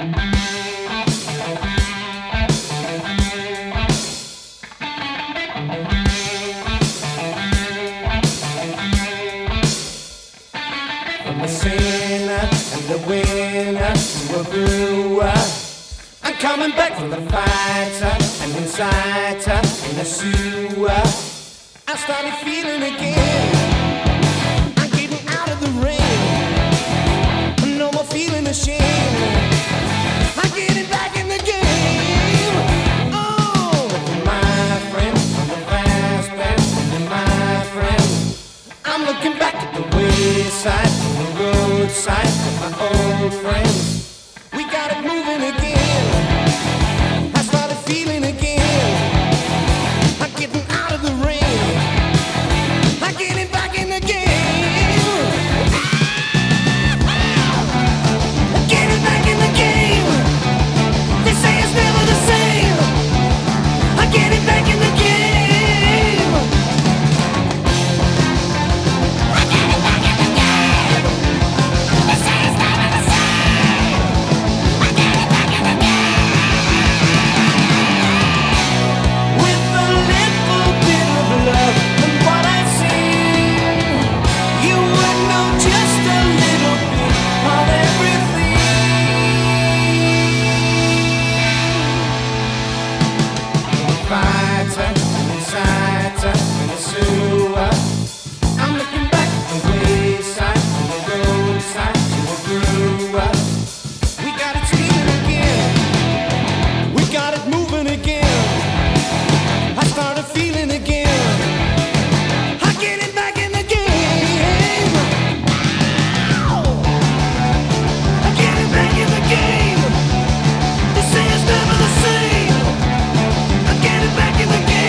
From a sinner and a winner to a brewer, I'm coming back from the fighter and inciter in the sewer. I started feeling again. I'm getting out of the rain. No more feeling ashamed. I'm getting back in the game. Oh, my friend, from the past, my friend. I'm looking back at the wayside, the roadside, with my old friends. We got it moving again. I started feeling again. I'm getting out of the rain. I'm getting back in the game. I'm getting back in the game. They say it's never the same. I'm getting back in the game. I'm looking back at the wayside, from the roadside to a brewer. We got it screaming again. We got it moving again. I started feeling again. I'm getting back in the game. I'm getting back in the game. They say it's never the same. I'm getting back in the game.